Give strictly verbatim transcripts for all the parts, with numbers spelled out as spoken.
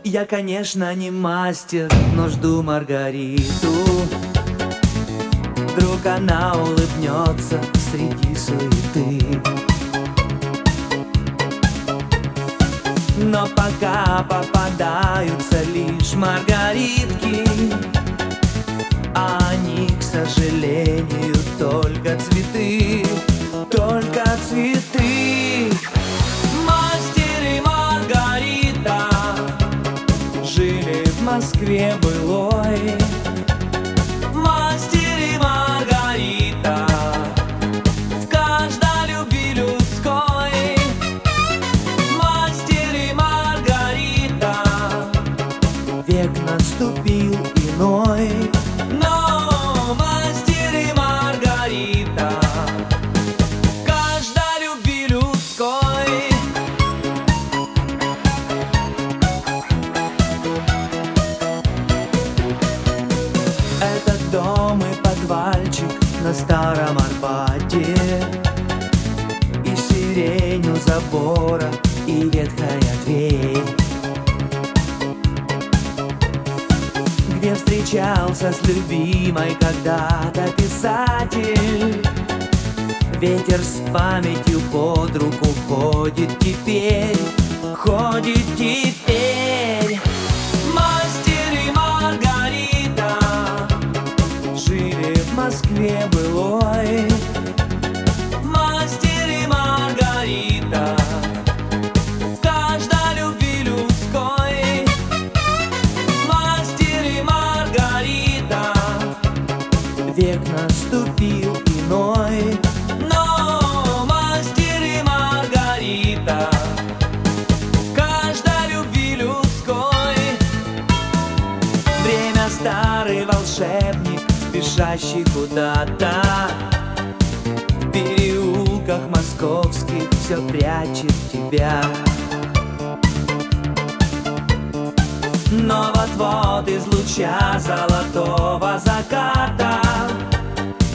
Я, конечно, не мастер, но жду Маргариту. Вдруг она улыбнется среди суеты. Но пока попадаются лишь маргаритки, а они, к сожалению, только цветы, только цветы. Мастер и Маргарита жили в Москве былой. Мастер и Маргарита в каждой любви людской. Мастер и Маргарита, век наступил иной. Но мастер и Маргарита в каждой любви людской. Этот дом и подвальчик на Старом Арбате, и сирень у забора, и ветхая дверь, где встречался с любимой когда-то писатель. Ветер с памятью под руку ходит теперь, ходит теперь. Мастер и Маргарита жили в Москве былой. Мастер и Маргарита в каждой любви людской. Мастер и Маргарита, век наступил иной. Но мастер и Маргарита в каждой любви людской. Время старый волшебник, спешащий куда-то. В переулках московских все прячет тебя. Но вот-вот из луча золотого заката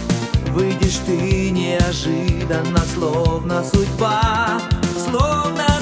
выйдешь ты неожиданно, словно судьба, словно